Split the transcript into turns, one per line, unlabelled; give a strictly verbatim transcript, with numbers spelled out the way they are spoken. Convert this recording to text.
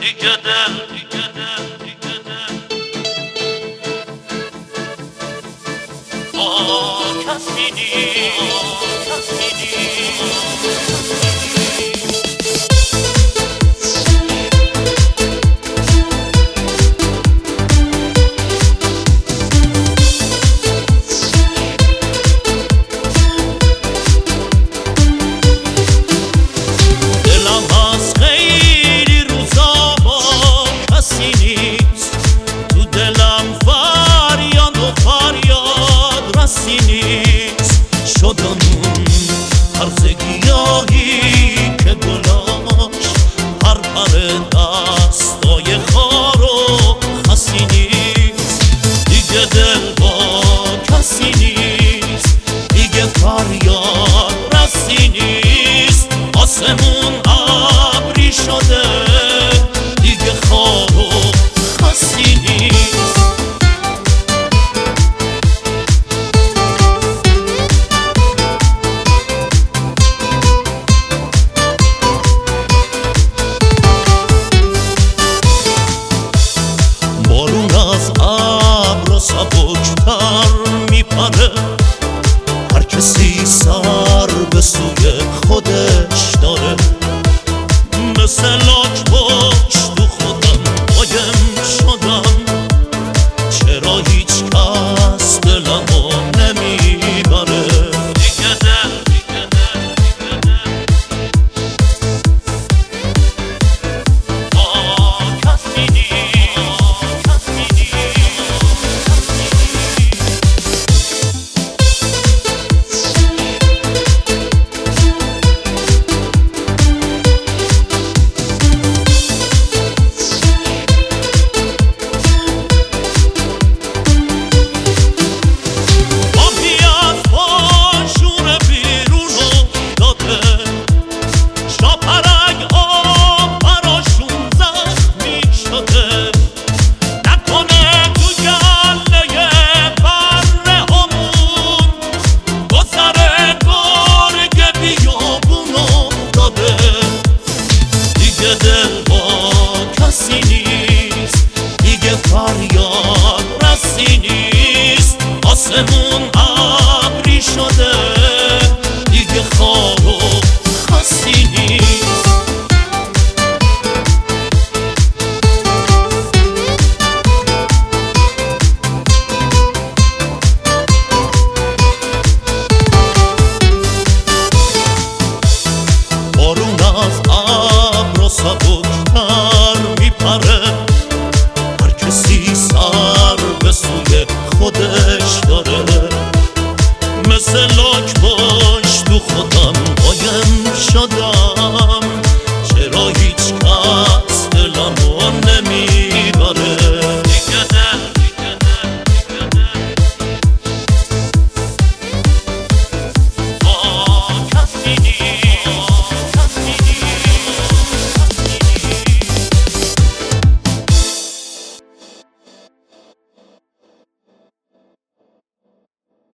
دیگه دل دیگه دل دیگه دل با کسی نیست کسی نیست شدمون هرزگیایی که گلاش هر پر دستای خار و خسی نیست دیگه دل با کسی نیست دیگه فریاد رسی نیست آسمون ابری شده دیگه خار و خسی نیست سبکتر میپره هر کسی سر به سوی خودش داره مثل لاک پشت تو خودم قایم شدم چرا هیچ کس دلمو نمیبره دیگه دل دیگه دل دیگه دل با کسی نیست کسی نیست دل با کسی نیست دیگه فریاد رسی نیست آسمون ابری شده دیگه خار و خسی نیست بارون از ابر سبکتر میپره هر کسی سر به سوی خودش داره مثل لاک پشت تو خودم قایم شدم